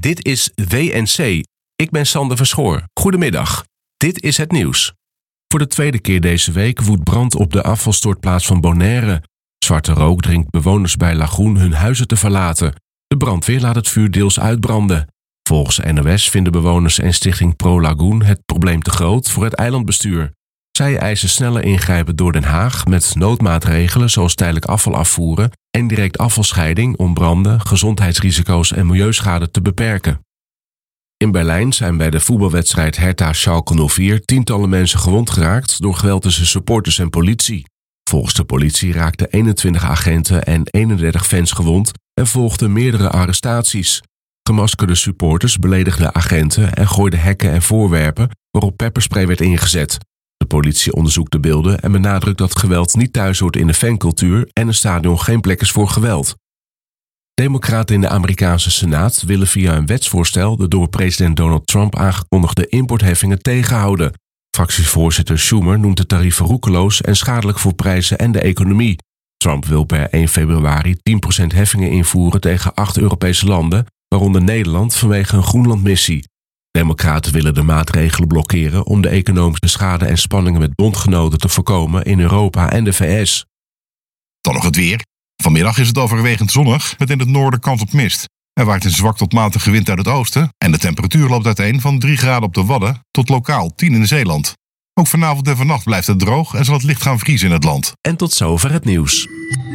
Dit is WNC. Ik ben Sander Verschoor. Goedemiddag. Dit is het nieuws. Voor de tweede keer deze week woedt brand op de afvalstortplaats van Bonaire. Zwarte rook dringt bewoners bij Lagoen hun huizen te verlaten. De brandweer laat het vuur deels uitbranden. Volgens NOS vinden bewoners en stichting Pro Lagoon het probleem te groot voor het eilandbestuur. Zij eisen sneller ingrijpen door Den Haag met noodmaatregelen zoals tijdelijk afval afvoeren en direct afvalscheiding om branden, gezondheidsrisico's en milieuschade te beperken. In Berlijn zijn bij de voetbalwedstrijd Hertha-Schalke 04 tientallen mensen gewond geraakt door geweld tussen supporters en politie. Volgens de politie raakten 21 agenten en 31 fans gewond en volgden meerdere arrestaties. Gemaskerde supporters beledigden agenten en gooiden hekken en voorwerpen waarop pepperspray werd ingezet. De politie onderzoekt de beelden en benadrukt dat geweld niet thuis hoort in de fancultuur en een stadion geen plek is voor geweld. Democraten in de Amerikaanse Senaat willen via een wetsvoorstel de door president Donald Trump aangekondigde importheffingen tegenhouden. Fractievoorzitter Schumer noemt de tarieven roekeloos en schadelijk voor prijzen en de economie. Trump wil per 1 februari 10% heffingen invoeren tegen 8 Europese landen, waaronder Nederland vanwege een Groenlandmissie. Democraten willen de maatregelen blokkeren om de economische schade en spanningen met bondgenoten te voorkomen in Europa en de VS. Dan nog het weer. Vanmiddag is het overwegend zonnig met in het noorden kans op mist. Er waait een zwak tot matige wind uit het oosten en de temperatuur loopt uiteen van 3 graden op de Wadden tot lokaal 10 in Zeeland. Ook vanavond en vannacht blijft het droog en zal het licht gaan vriezen in het land. En tot zover het nieuws.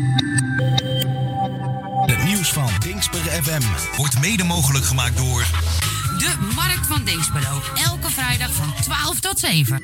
Het nieuws van Dingsper FM wordt mede mogelijk gemaakt door de Markt van Dinxperlo. Elke vrijdag van 12 tot 7.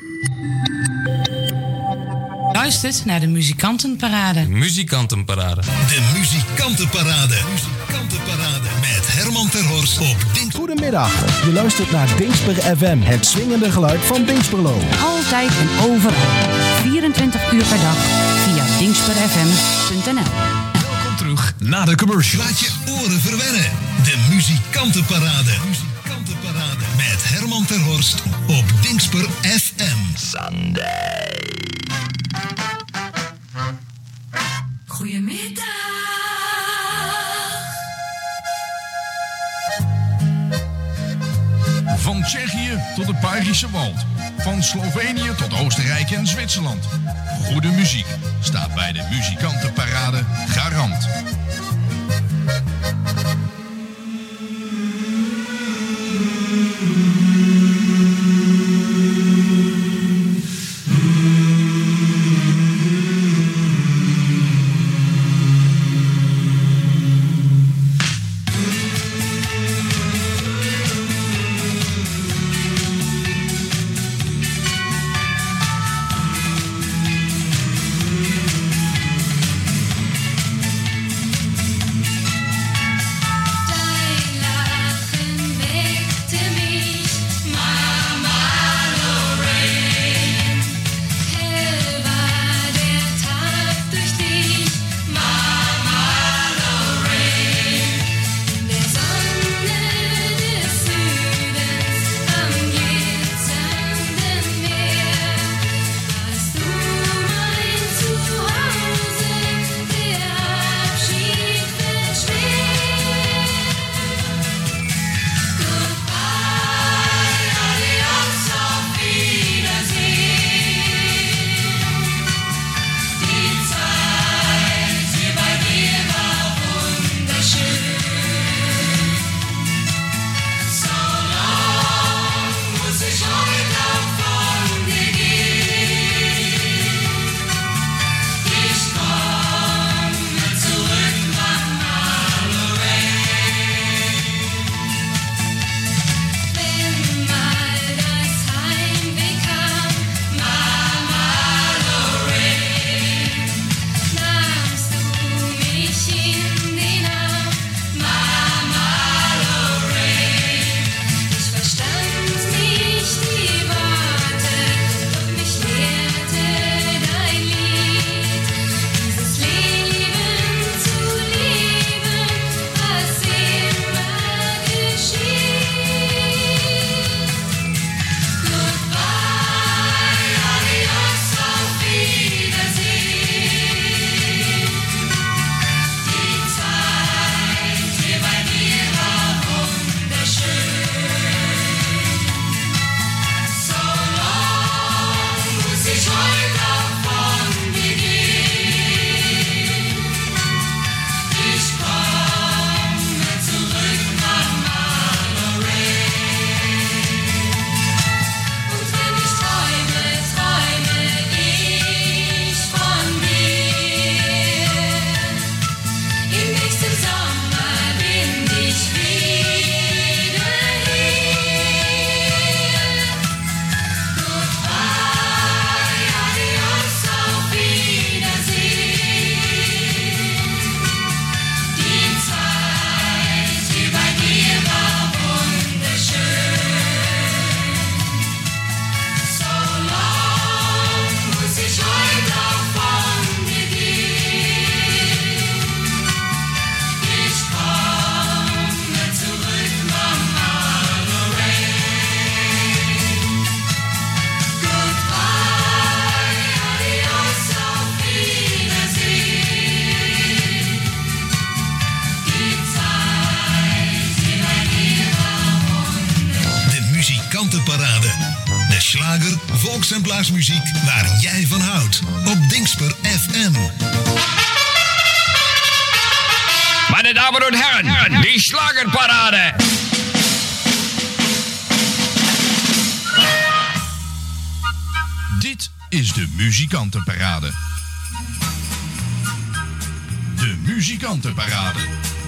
Luistert naar de Muzikantenparade. Muzikantenparade. De Muzikantenparade. Muzikantenparade met Herman Terhorst op Dingsper. Goedemiddag, je luistert naar Dingsper FM, het swingende geluid van Dingsperlo. Altijd en overal. 24 uur per dag via dingsperfm.nl. Welkom terug na de commercial. Laat je oren verwennen. De Muzikantenparade. Muzikantenparade met Herman Terhorst op Dingsper FM. Sunday. Goedemiddag. Van Tsjechië tot het Belgische Wald. Van Slovenië tot Oostenrijk en Zwitserland. Goede muziek staat bij de Muzikantenparade garant. volksempplaatsmuziek waar jij van houdt. Op Dingsper FM. Meine Damen und Herren, die Schlagerparade. Dit is de Muzikantenparade. De Muzikantenparade.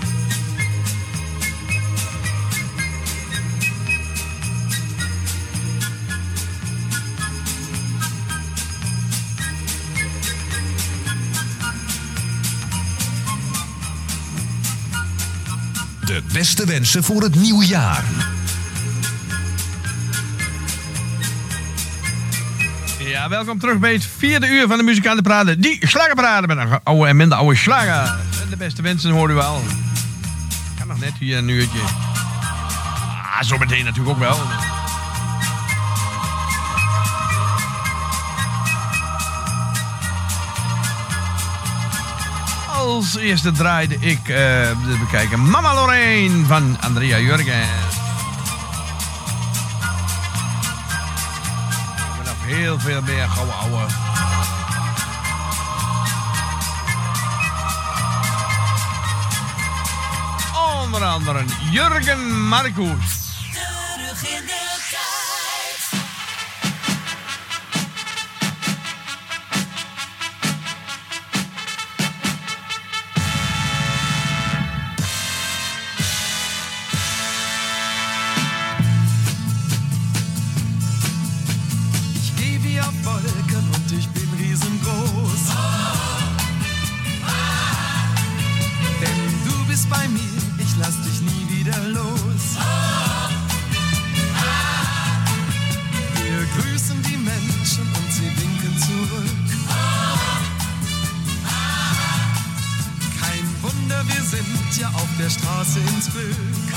De beste wensen voor het nieuwe jaar. Ja, welkom terug bij het 4e uur van de Muzikantenparade. Die Slagerparade met een oude en minder oude slager. En de beste wensen horen u wel. Kan nog net hier een uurtje. Zometeen natuurlijk ook wel. Als eerste draaide ik, we kijken, Mama Lorraine van Andrea Jurgens. We hebben nog heel veel meer gouden ouwe. Onder andere Jurgen Marcus. Terug in de tijd. Ich geh wie auf Wolken und ich bin riesengroß. Denn du bist bei mir, ich lass dich nie wieder los. Wir grüßen die Menschen und sie winken zurück. Kein Wunder, wir sind ja auf der Straße ins Glück.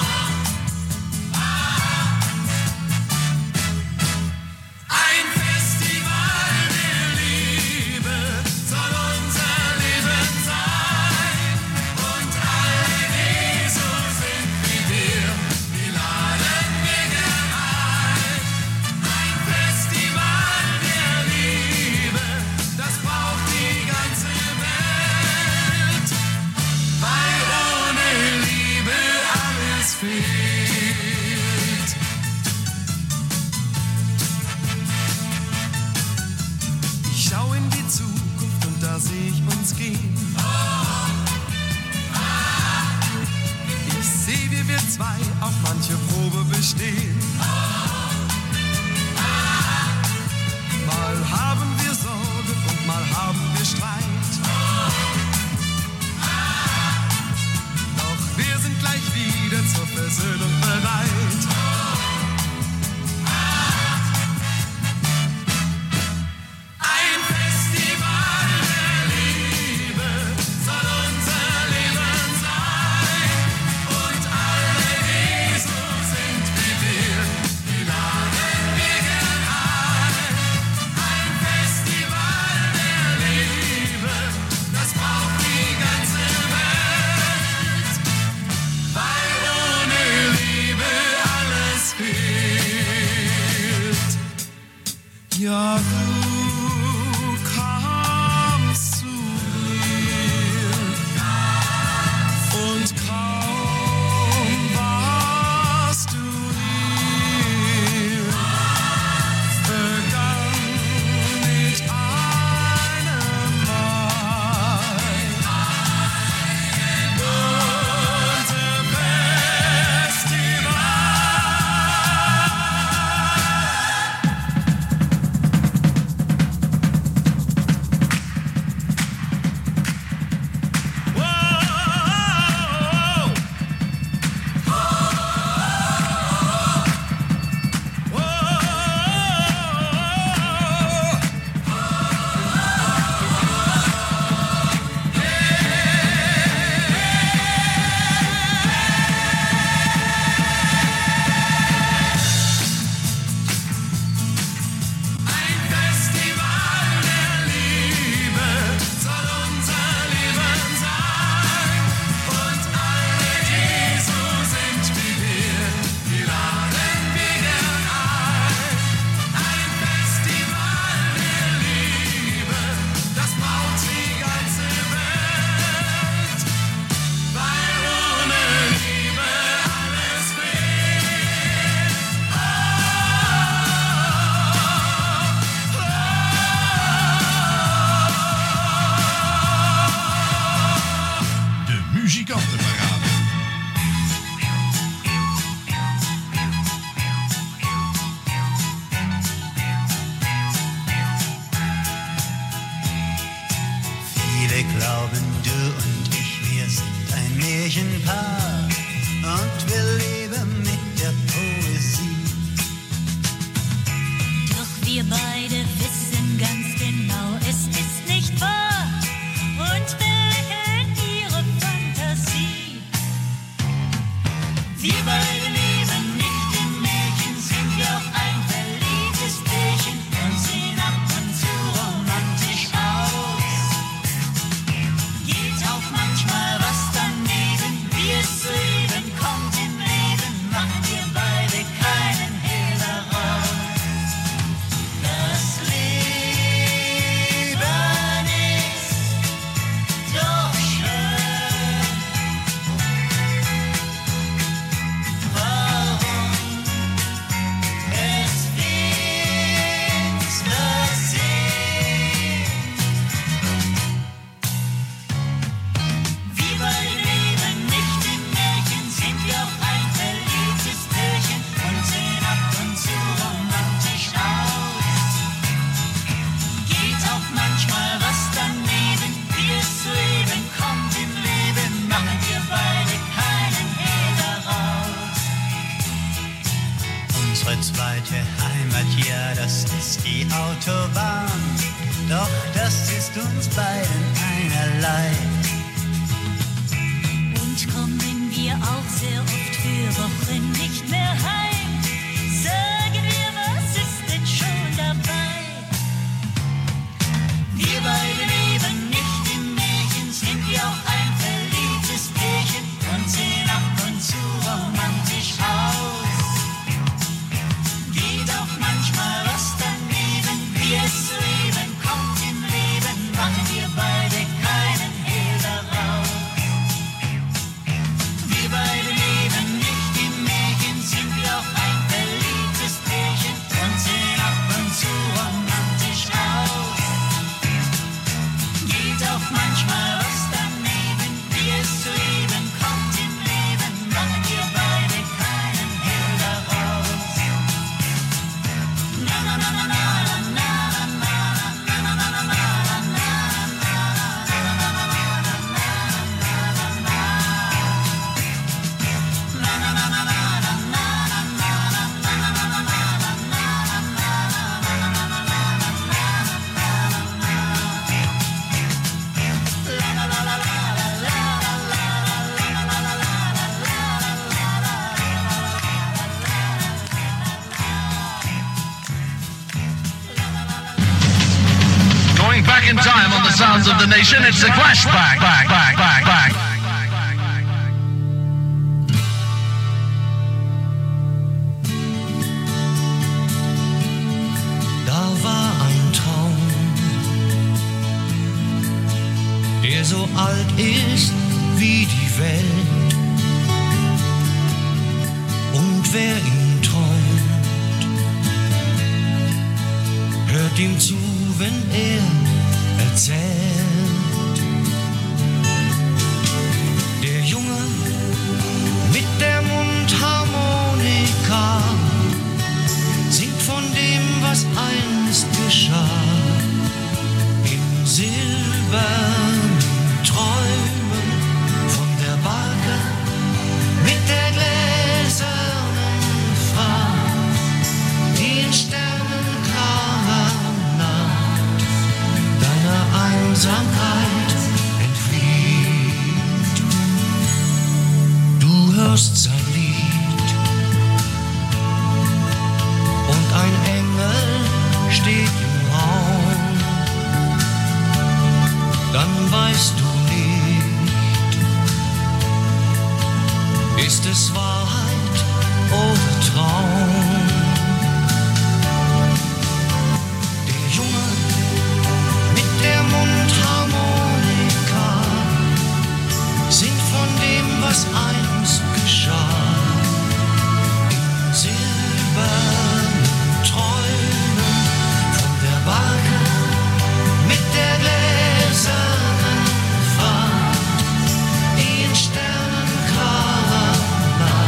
Ein Festival der Liebe soll unser Leben sein. Und alle, die so sind wie wir, die laden wir gern ein. Ein Festival der Liebe, das braucht die ganze Welt. Weil ohne Liebe alles fehlt. Ich schau in die Zukunft und da seh ich uns gehen. Ich seh, wie wir zwei auch manche Probe bestehen. Mal haben wir Sorge und mal haben wir Streit. Doch wir sind gleich wieder zur Versöhnung bereit. Ein Festival der Liebe soll unser Leben sein. Und alle, die so sind wie wir, die laden wir gern ein. Ein Festival der Liebe, das braucht die ganze Welt. Weil ohne Liebe alles Wir glauben, du und ich, wir sind ein Märchenpaar und wir leben mit der Poesie. Doch wir beide wissen ganz genau, es ist nicht wahr und belächeln ihre Fantasie. Wir beide leben nicht im Märchen, sind doch ein verliebtes Pärchen und sehen ab und zu romantisch aus. Geht auch manchmal was daneben, wie es zu eben kommt im Leben, machen wir beide keinen Hehl daraus. Das Leben ist doch schön. Warum es finster sehen? Wir beide leben nicht im Märchen, sind wir auch ein verliebtes Pärchen und sehen ab und zu romantisch aus. Geht auch manchmal was daneben, wie es zu eben kommt im Leben, machen wir beide keinen Hehl daraus. Unsere zweite Heimat, ja, das ist die Autobahn. Doch das ist uns beiden einerlei. Und kommen wir auch sehr oft für Wochen nicht mehr heim, sagen wir, was ist denn schon dabei? Wir beide leben nicht im Märchen, sind wir auch ein verliebtes Pärchen und sehen ab und zu romantisch aus. Geht auch manchmal was daneben, wie es zu eben kommt im Leben, machen wir beide keinen Hehl daraus. Wir beide leben nicht im Märchen, sind wir auch ein verliebtes Pärchen und sehen ab und zu romantisch aus. Geht auch manchmal was daneben, wie es zu eben kommt im Leben, machen wir beide keinen Hehl daraus. Na na na na na na na na na na na na. Going back in time on the sounds of the nation, it's the Clash back. Da war ein Traum, der so alt ist wie die Welt. Und wer ihn träumt, hört ihm zu, wenn er erzählt. Der Junge mit der Mundharmonika singt von dem, was einst geschah. In silbernen Träumen von der Barke mit der gläsernen Fracht, die in sternenklarer Nacht deiner Einsamkeit entflieht. Du hörst sein Lied und ein Engel steht im Raum. Dann weißt du nicht, ist es Wahrheit oder Traum? Der Junge mit der Mundharmonika singt von dem, was einst geschah. In silbernen Träumen von der Barke mit der gläsernen Fracht, die in sternenklarer Nacht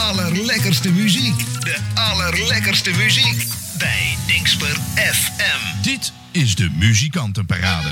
allerlekkerste muziek. De allerlekkerste muziek. Bij Dingsper FM. Dit is de Muzikantenparade.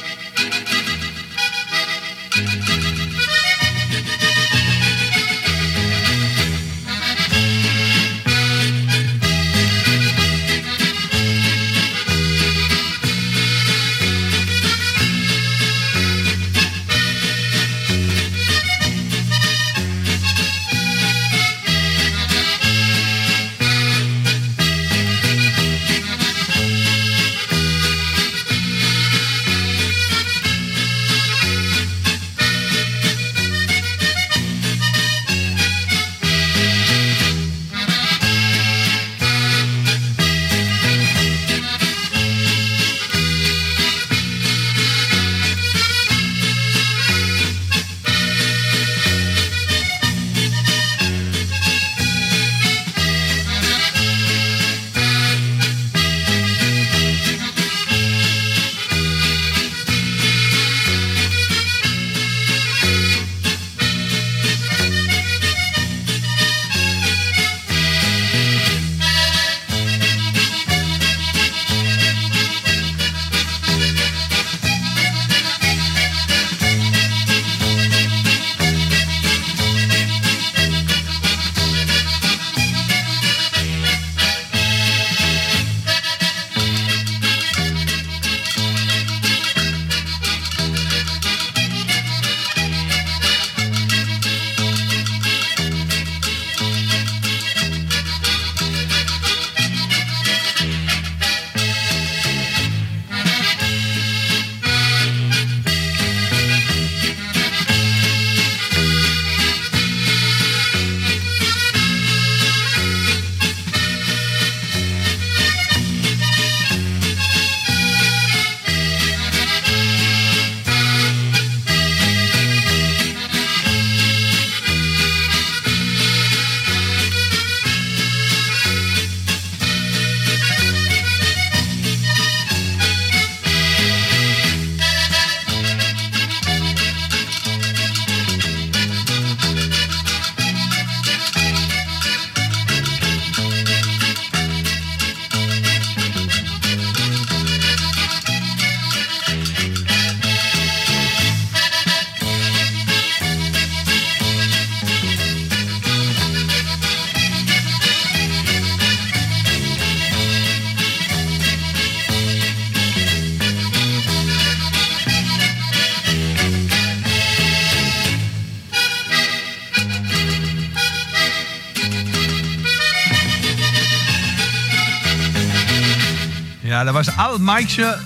Ja, dat was Al Meixner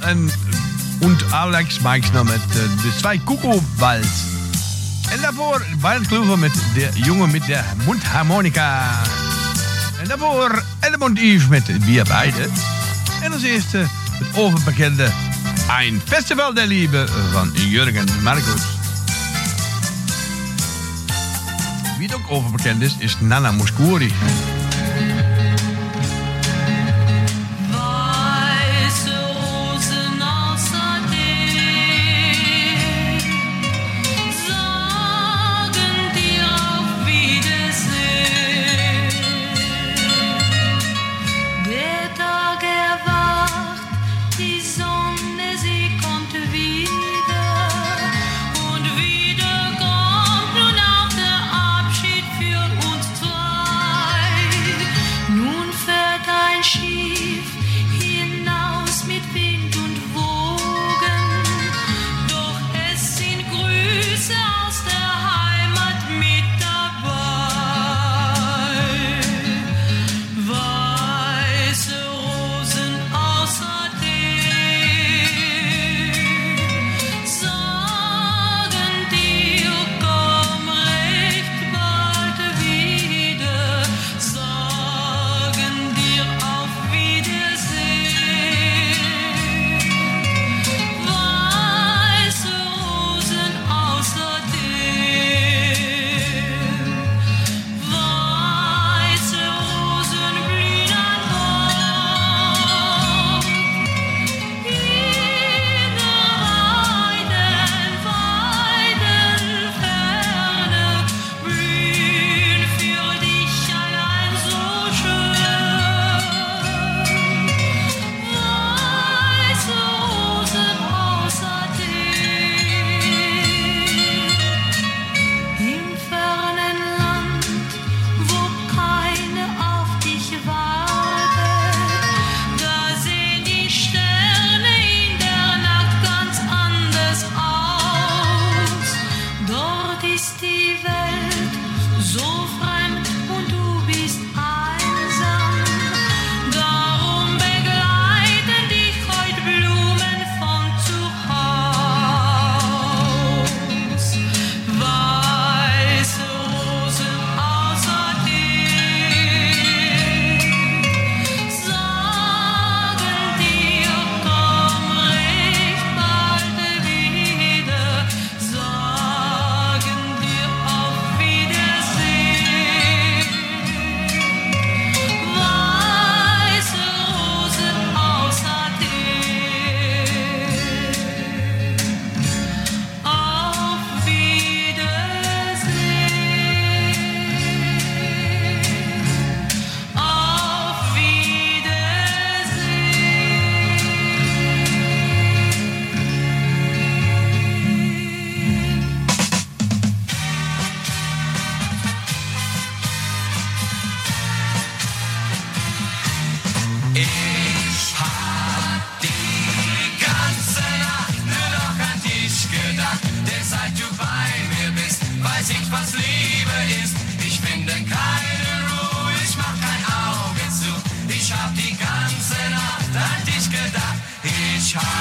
und Alex Meixner met de Zwei Kuckuckwald. En daarvoor Bernd Kluver met de jongen met de mondharmonica. En daarvoor Edmund Yves met Wir Beide. En als eerste het overbekende Ein Festival der Liebe van Jürgen Markus. Wie het ook overbekend is Nana Mouskouri. Wieder kommt nun auch der Abschied für uns zwei.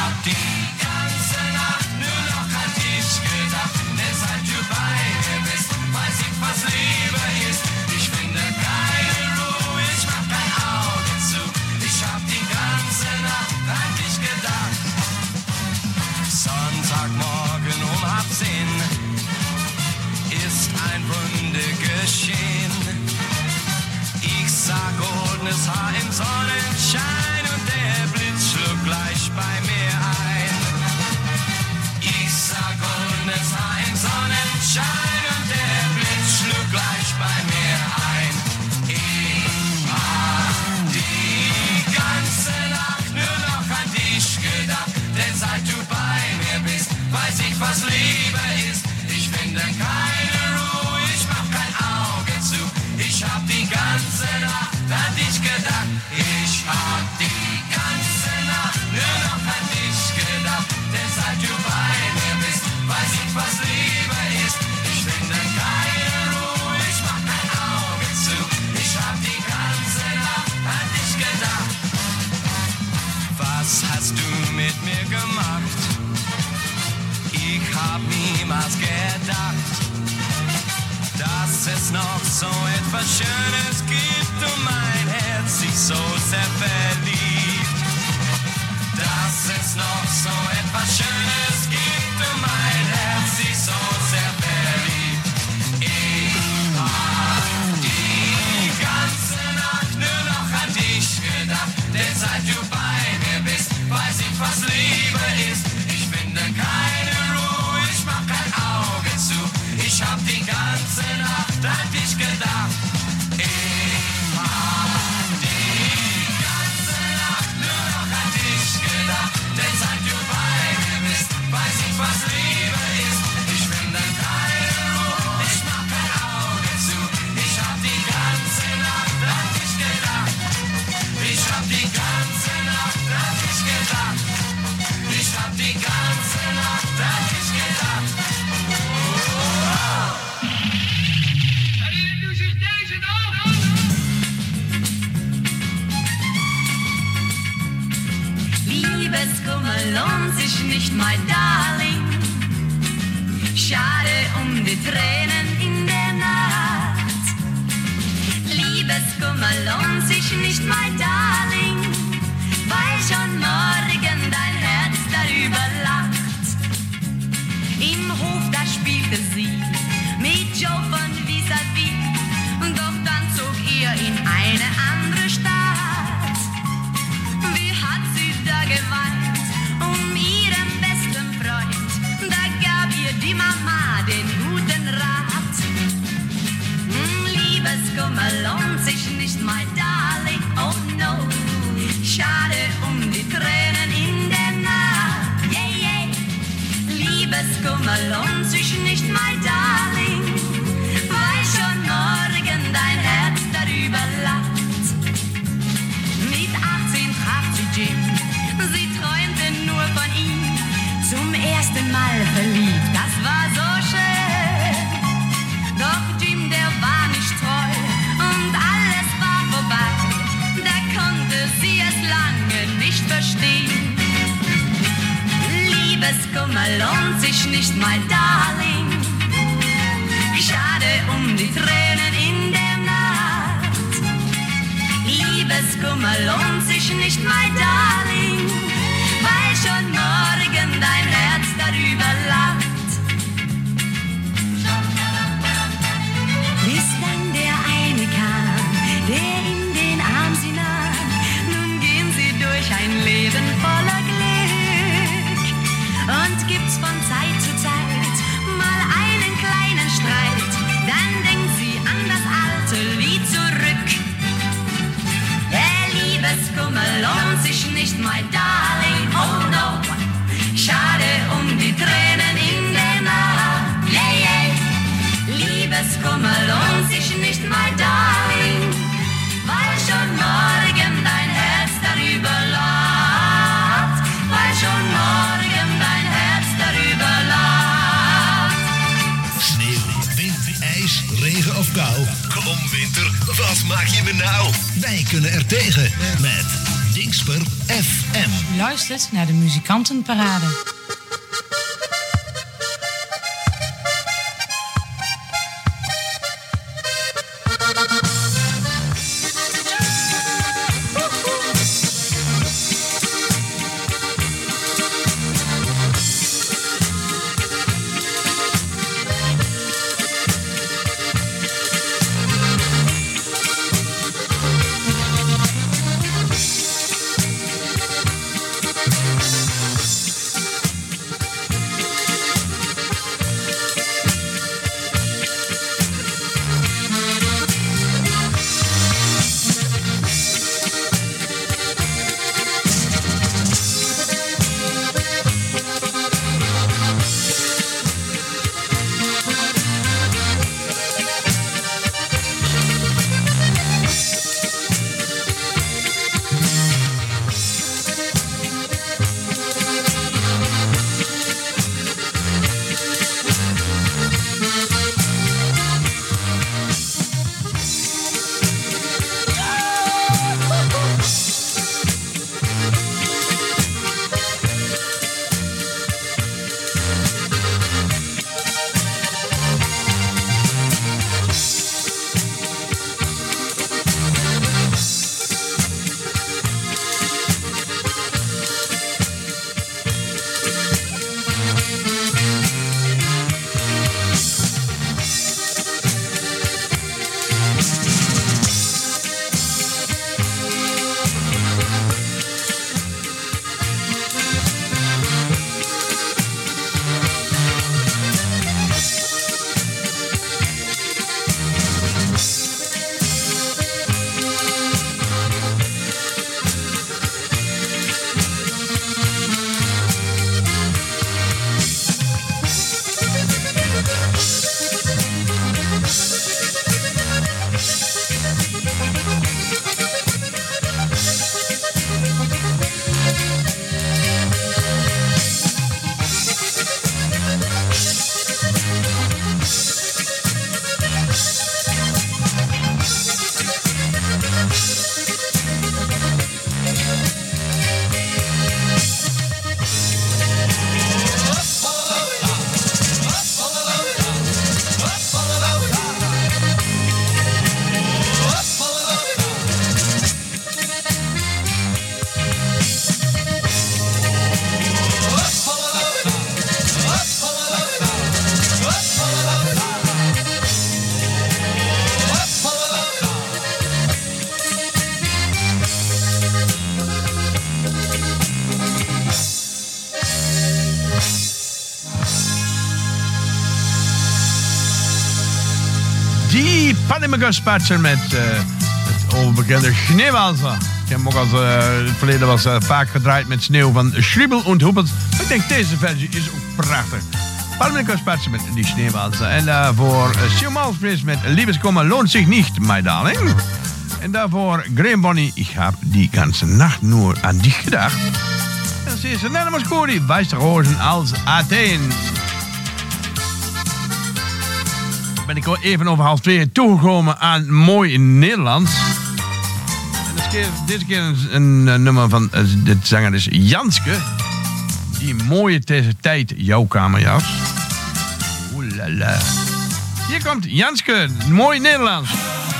hab die ganze Nacht nur noch an dich gedacht. Denn seit du bei mir bist, weiß ich, was Liebe ist. Ich finde keine Ruhe, ich mach kein Auge zu. Ich hab die ganze Nacht an dich gedacht. Sonntagmorgen um 8:30 ist ein Wunder geschehen. Ich sag goldenes Haar im Sonnenschein und der Blitz schlug gleich bei mir ein. Ich sag goldenes Haar im Sonnenschein und der Blitz schlug gleich bei mir ein. Ich hab die ganze Nacht nur noch an dich gedacht, denn seit du bei mir bist, weiß ich, was Liebe ist. Ich finde keine Ruhe, ich mach kein Auge zu. Ich hab die ganze Nacht an dich gedacht. Ich hab die ganze Nacht nur noch an dich gedacht. Denn seit du bei mir bist, weiß ich, was Liebe ist. Ich finde keine Ruhe, ich mach kein Auge zu. Ich hab die ganze Nacht an dich gedacht. Was hast du mit mir gemacht? Ich hab niemals gedacht, dass es noch so etwas Schönes gibt und mein Herz sich so sehr verliebt. Dass es noch so etwas Schönes gibt und mein Herz sich so sehr verliebt. Ich hab die ganze Nacht nur noch an dich gedacht, denn seit du bei mir bist, weiß ich, was Liebe ist. Ich finde keine Ruhe, ich mach kein Auge zu. Ich hab die ganze Nacht an dich gedacht. Ich hab die ganze Nacht nur noch an dich gedacht. Denn seit du bei mir bist, weiß ich, was Liebe ist. Ich finde keine Ruhe, ich mach kein Auge zu. Ich hab die ganze Nacht an dich gedacht. Ich hab die ganze Nacht an dich gedacht. Ich hab die ganze Nacht an dich gedacht. Liebeskummer lohnt sich nicht, mein Darling. Schade um die Tränen in der Nacht. Liebeskummer lohnt sich nicht, mein Darling, weil schon morgen dein Herz darüber lacht. Im Hof, da spielte sie mit Joe von Vis-a-Vis, doch dann zog ihr in eine andere Stadt. Wie hat sie da geweint um ihren besten Freund, da gab ihr die Mama den guten Rat. Liebeskummer lohnt sich nicht, mein Darling, oh no. Schade um die Tränen in der Nacht, yeah, yeah. Liebeskummer lohnt sich nicht, mein Darling, weil schon morgen dein Herz darüber lacht. Mit 18 traf sie Jim, sie träumte nur von ihm. Zum ersten Mal verliebt, das war so schön. Doch Jim, der war nicht treu und alles war vorbei. Da konnte sie es lange nicht verstehen. Liebeskummer lohnt sich nicht, mein Darling. Schade um die Tränen in der Nacht. Liebeskummer lohnt sich nicht, mein Darling, weil schon morgen dein Herz darüber lacht. Bis dann der eine kam, der in den Arm sie nahm. Nun gehen sie durch ein Leben voller Glück. Und gibt's von Zeit zu Zeit mal einen kleinen Streit, dann denkt sie an das alte Lied zurück. Der Liebeskummer lohnt sich nicht, mein Darling, oh no. Schade um die Tränen in der Nacht, yeah, yeah. Liebeskummer lohnt sich nicht, mein Darling, weil schon morgen dein Herz darüber lacht, weil schon morgen dein Herz darüber lacht. Sneeuw, wind, ijs, regen of kou. Kom winter, wat maak je me nou? Wij kunnen er tegen met Dingsper FM. U luistert naar de muzikantenparade. Panamagaspaatser met het overbekende Sneeuwwalser. Ik heb hem ook al in het verleden was vaak gedraaid met sneeuw van Schriebel und Huppels. Ik denk deze versie is ook prachtig. Panamagaspaatser met die Sneeuwwalser. En daarvoor Sue Malmsteen met Liebeskummer lohnt sich nicht, my darling. En daarvoor Graham Bonny, ik heb die ganze Nacht nur an dich gedacht. En dan zie je ze net als Cody, Weiße Rosen als Athen. Ben ik even over 1:30 toegekomen aan mooi Nederlands. En deze keer een nummer van de zanger is Janske. Die mooie deze tijd, jouw kamerjas. Oelala. Hier komt Janske, mooi Nederlands.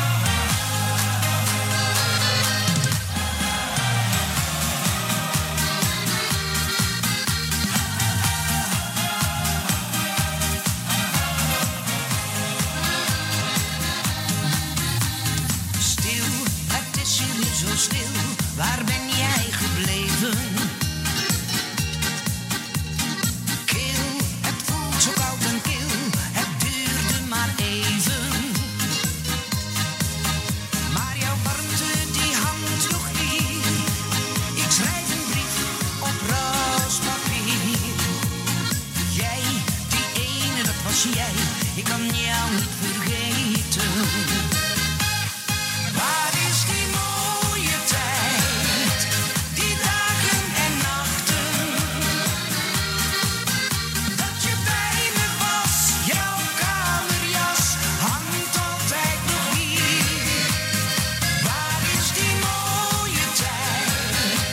Ik kan jou niet vergeten. Waar is die mooie tijd? Die dagen en nachten. Dat je bij me was, jouw kamerjas hangt altijd nog hier. Waar is die mooie tijd?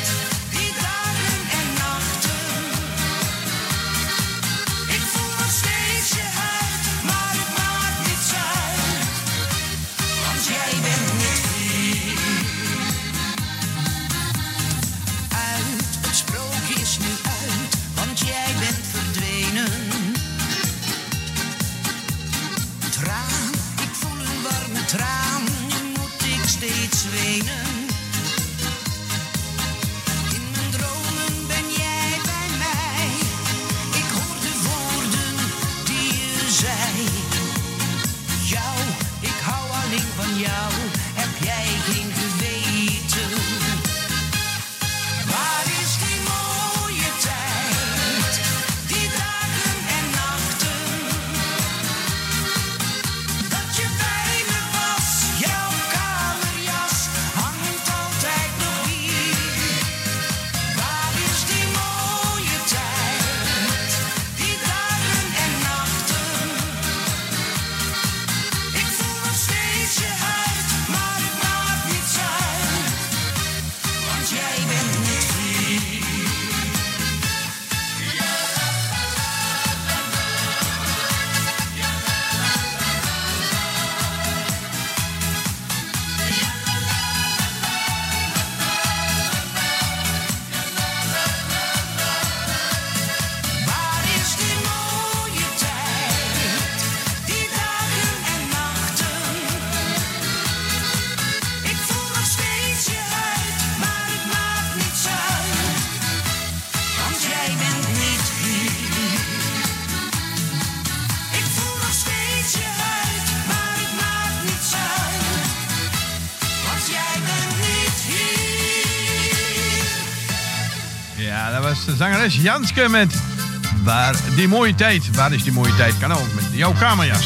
Ja, dat was de zangeres Janske met Waar die mooie tijd. Waar is die mooie tijd? Kan ook met jouw kamerjas.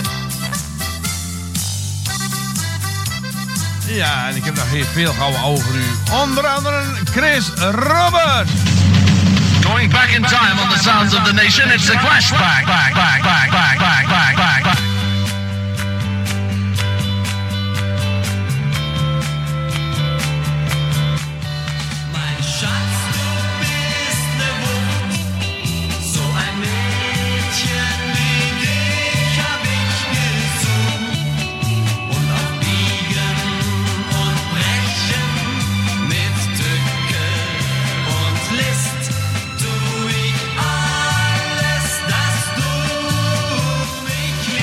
Ja, en ik heb nog heel veel gehouden over u. Onder andere Chris Robert. Going back in time on the sounds of the nation, it's a flashback. Back. Mich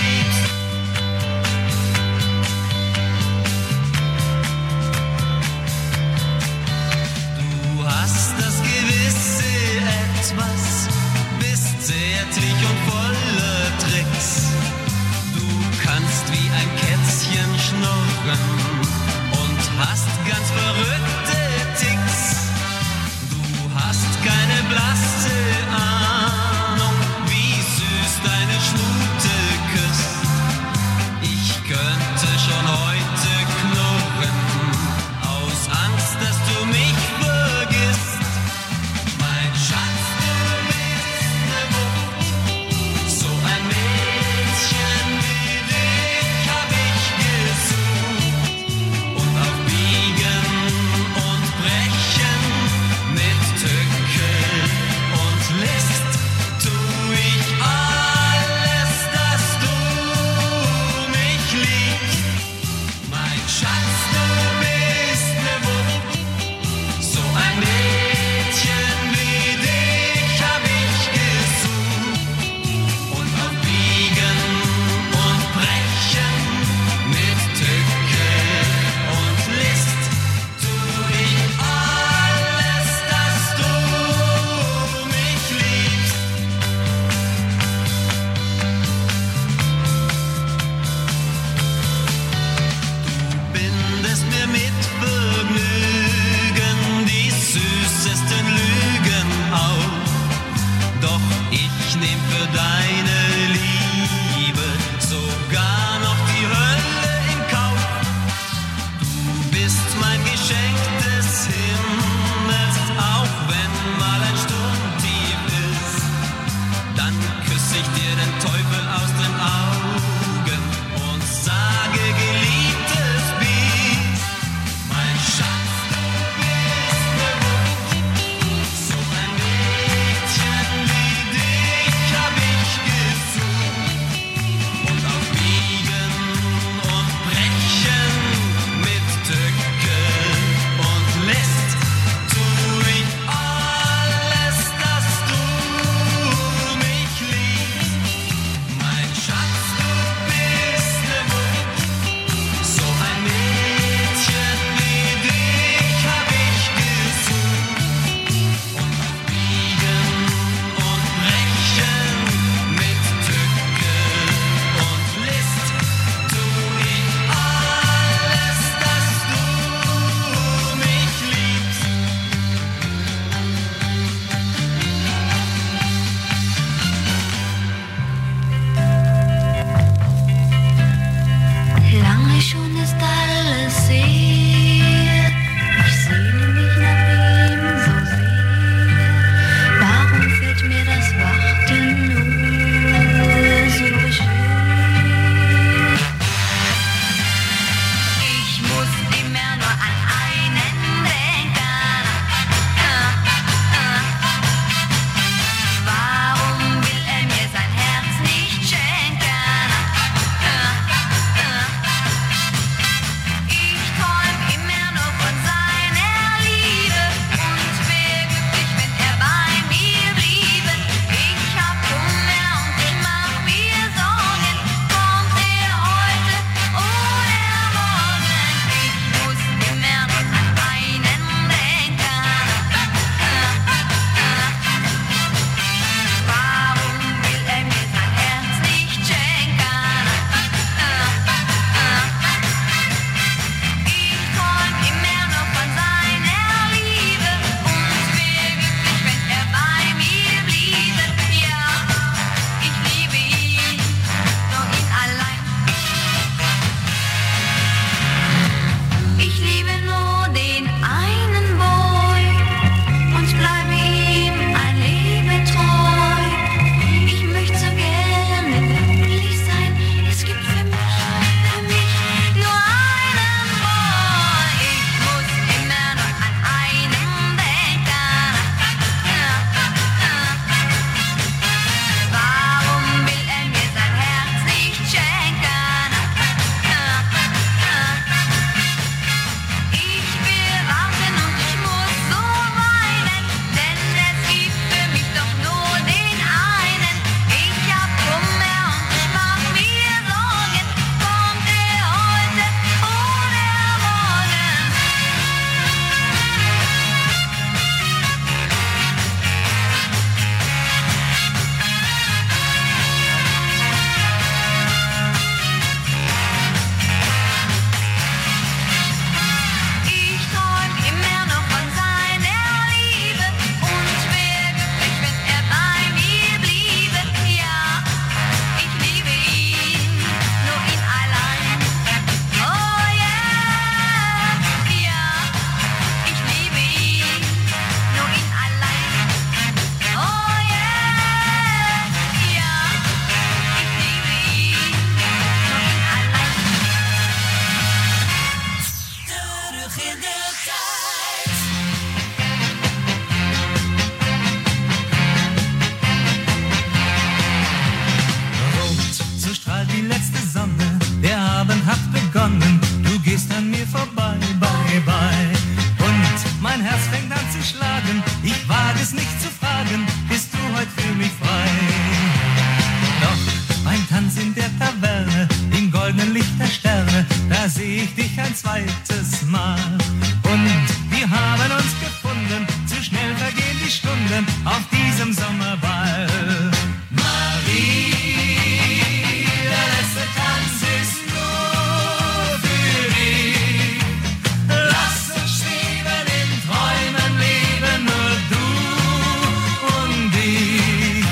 begonnen, du gehst an mir vorbei, bye, bye. Und mein Herz fängt an zu schlagen, ich wage es nicht zu fragen, bist du heute für mich frei? Doch beim Tanz in der Taverne, im goldenen Licht der Sterne, da seh ich dich ein zweites Mal. Und wir haben uns gefunden, zu schnell vergehen die Stunden auf diesem Sommerball. Marie, der letzte Tanz ist nur für dich. Lass uns schweben in Träumen, leben nur du und ich.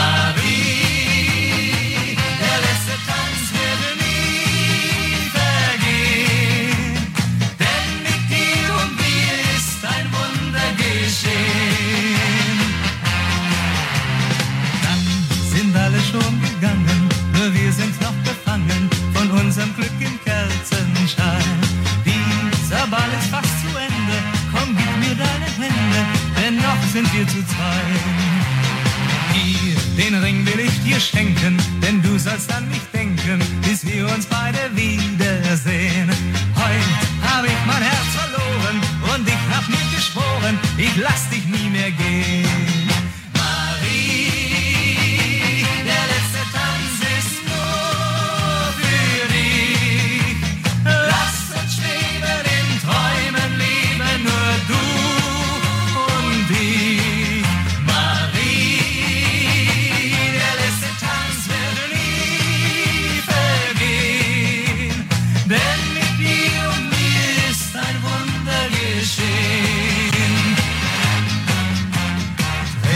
Marie, der letzte Tanz würde nie vergehen, denn mit dir und mir ist ein Wunder geschehen. Dann sind alle schon gegangen, nur wir sind noch befangen von unserem Glück im Kerzenschein. Dieser Ball ist fast zu Ende, komm, gib mir deine Hände, denn noch sind wir zu zweit. Hier, den Ring will ich dir schenken, denn du sollst an mich denken, bis wir uns beide wiedersehen. Heut hab ich mein Herz verloren und ich hab mir geschworen, ich lass dich nie mehr gehen. Marie, der letzte Tanz ist nur für dich. Lass uns schweben in Träumen, leben nur du und ich. Marie, der letzte Tanz wird nie vergehen, denn mit dir und mir ist ein Wunder geschehen.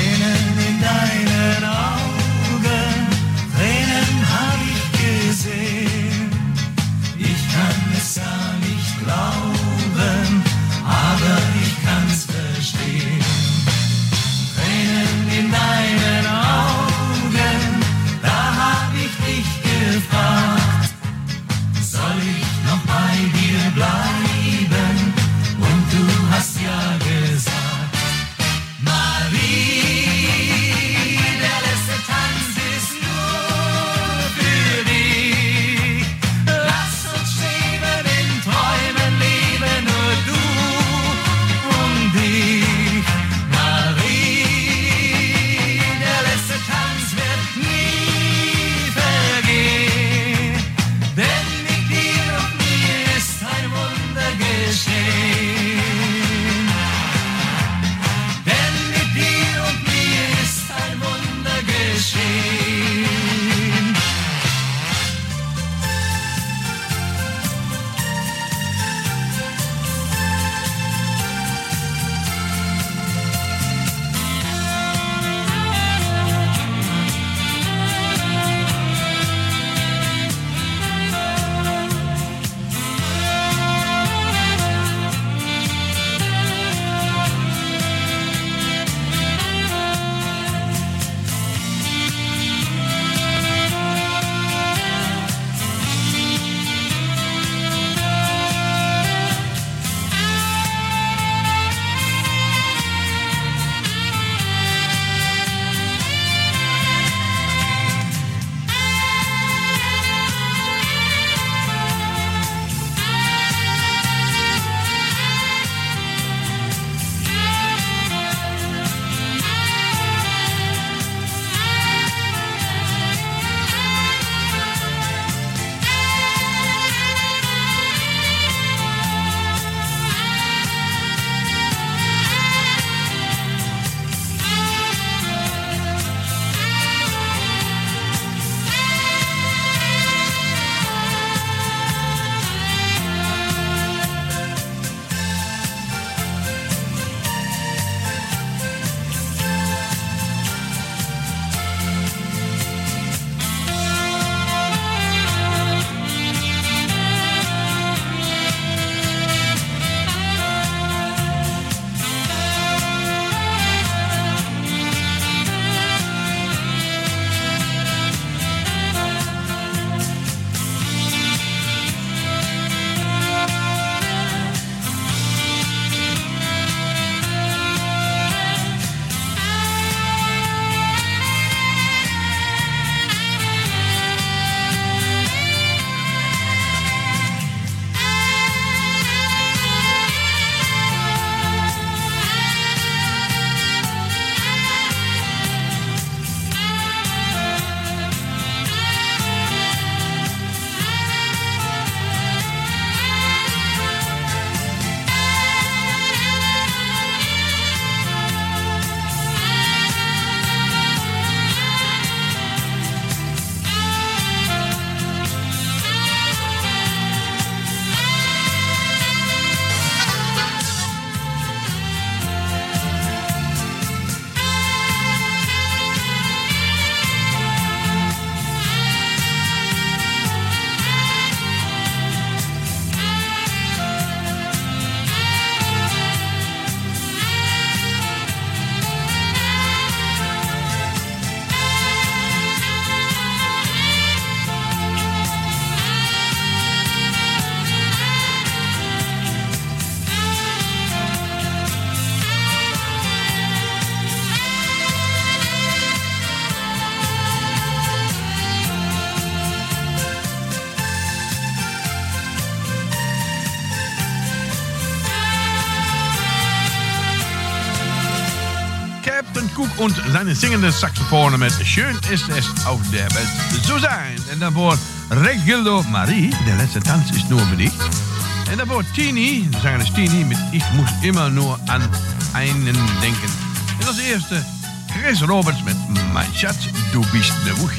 Cook und seine singende Saxophone mit Schön ist es auf der Welt zu sein. Und davor Rex Gildo, Marie, der letzte Tanz ist nur für dich. Und davor Tini, de zanger is Tini, mit Ich muss immer nur an einen denken. En als eerste Chris Roberts met Mein Schatz, du bist ne Wucht.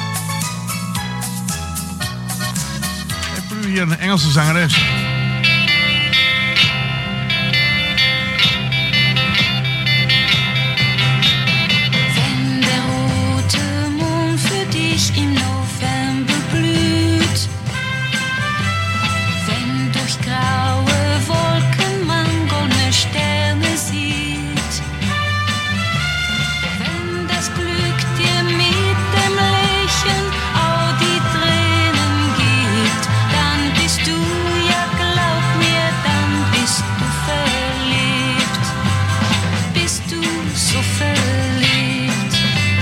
Ik heb nu hier een Engelse zangeres. Wenn der rote Mond für dich im November blüht, wenn durch graue Wolken man goldene Sterne sieht, wenn das Glück dir mit dem Lächeln auch die Tränen gibt, dann bist du, ja glaub mir, dann bist du verliebt, bist du so verliebt.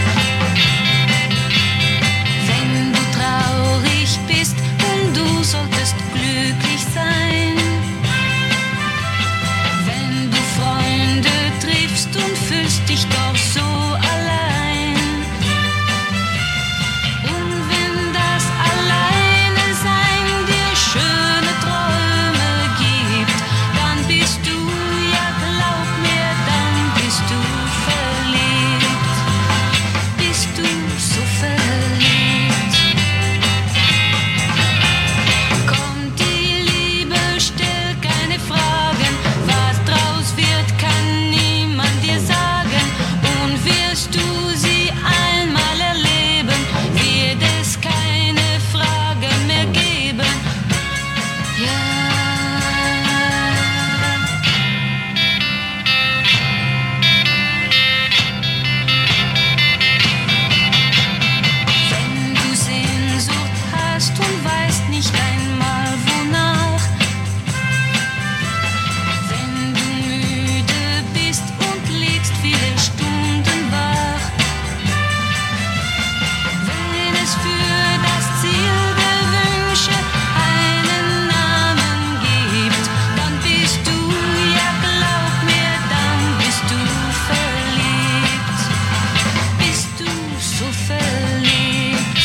Wenn du traurig bist und du solltest glücklich sein, wenn du Freunde triffst und fühlst dich doch so allein, und wenn das Alleinesein dir schöne Träume gibt, dann bist du, ja glaub mir, dann bist du verliebt, bist du so verliebt. Kommt die Liebe, stell keine Fragen, was draus wird, kann niemand dir sagen, und wirst du sie einmal erleben, wird es keine Frage mehr geben. Ja. Wenn du Sehnsucht hast und weißt nicht einmal wonach, wenn du müde bist und liegst viele Stunden wach, wenn es für das Ziel der Wünsche einen Namen gibt, dann bist du, ja glaub mir, dann bist du verliebt, bist du so verliebt.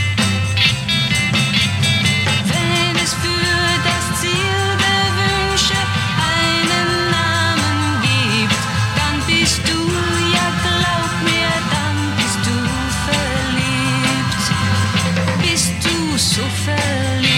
Wenn es für das Ziel der Wünsche einen Namen gibt, dann bist du, ja glaub mir, dann bist du verliebt, bist du so verliebt.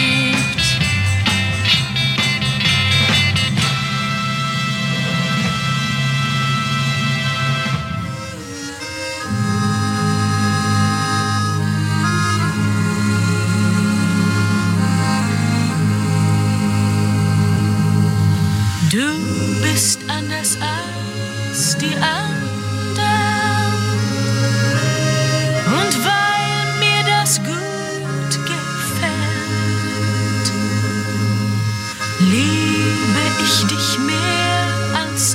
Du bist anders als die anderen, und weil mir das gut gefällt, liebe ich dich mehr als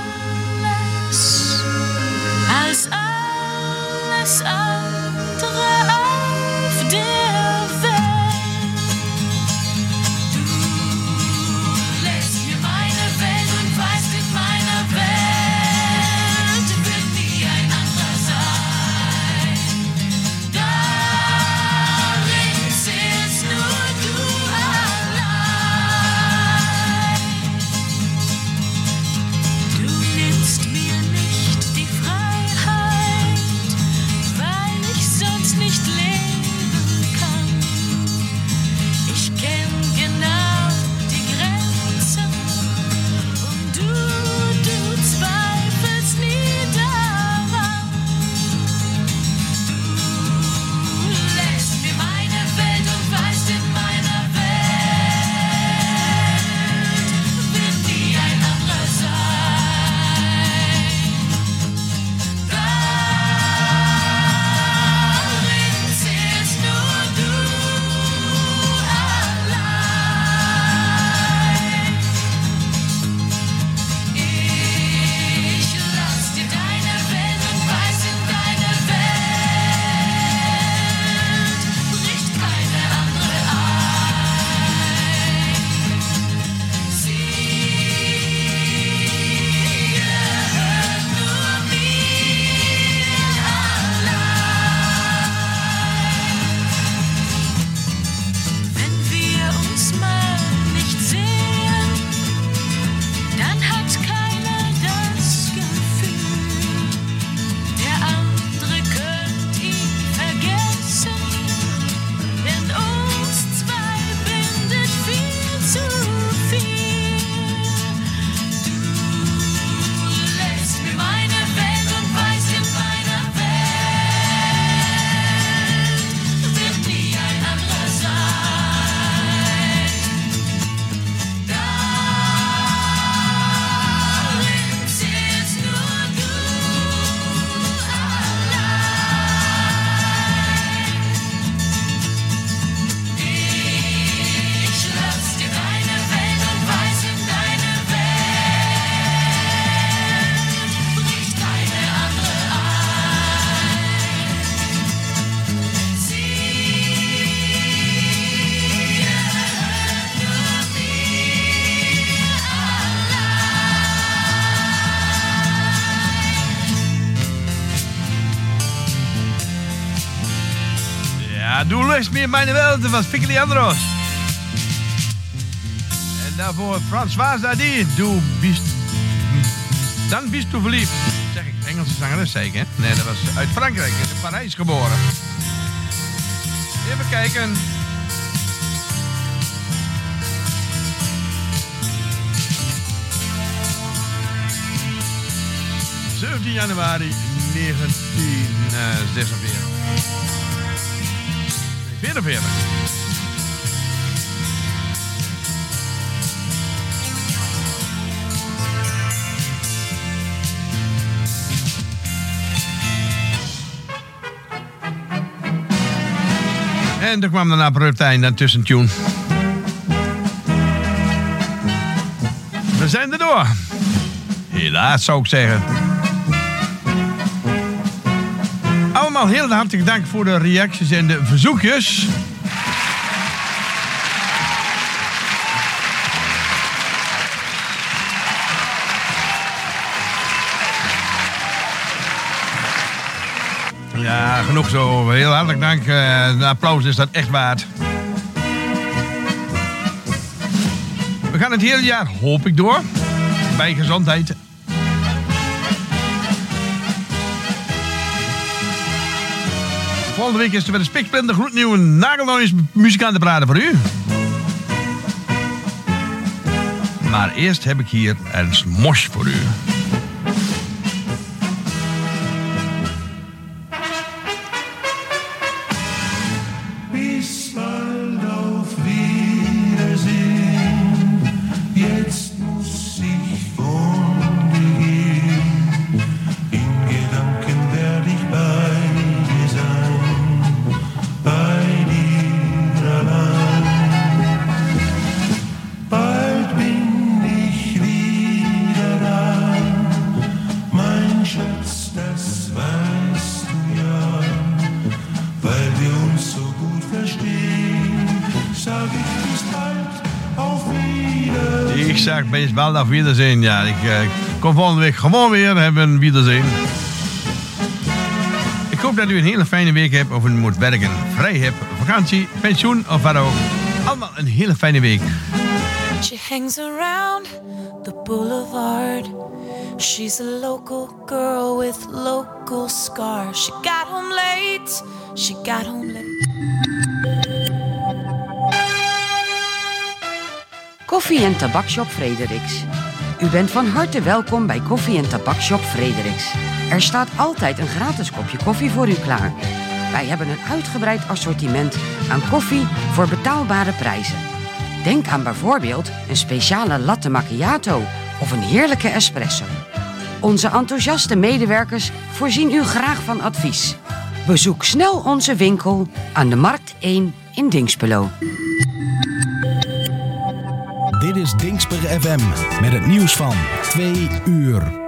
alles andere auf der Welt. Du lässt mir meine Welt und weißt, in meiner Welt Ja, du lässt mir meine Welt, was Vicky Leandros. En daarvoor François Hardy, dan bist du verliefd. Zeg ik, Engelse zangeres zeker, hè? Nee, dat was uit Frankrijk, in Parijs geboren. Even kijken. ...17 januari 1946. 44. En toen kwam daarna Brutijn, dat tussentune. We zijn er door. Helaas zou ik zeggen. Allemaal heel hartelijk dank voor de reacties en de verzoekjes. Ja, genoeg zo. Heel hartelijk dank. De applaus is dat echt waard. We gaan het hele jaar, hoop ik, door. Bij gezondheid. Volgende week is er weer een spiksplinter gloednieuwe nagelnooie muzikantenparade voor u. Maar eerst heb ik hier een smosh voor u. Bis bald auf Wiedersehen. Jetzt muss ich von dir gehen. In Gedanken werde ich bei dir sein. Bei dir allein. Bald bin ich wieder da. Mein Schatz, das weißt du ja. Weil wir uns so gut verstehen, sag ich bis bald auf Wiedersehen. Ik zeg bis bald auf Wiedersehen. Ja, ik kom volgende week gewoon weer hebben een Wiedersehen. Ik hoop dat u een hele fijne week hebt of u moet werken, vrij hebt, vakantie, pensioen of wat ook. Allemaal een hele fijne week. She hangs around the boulevard. She's a local girl with local scars. She got home late. She got home late. Koffie- en tabakshop Frederiks. U bent van harte welkom bij Koffie- en tabakshop Frederiks. Er staat altijd een gratis kopje koffie voor u klaar. Wij hebben een uitgebreid assortiment aan koffie voor betaalbare prijzen. Denk aan bijvoorbeeld een speciale latte macchiato of een heerlijke espresso. Onze enthousiaste medewerkers voorzien u graag van advies. Bezoek snel onze winkel aan de Markt 1 in Dinxperlo. Dit is Dinxper FM met het nieuws van 2 uur.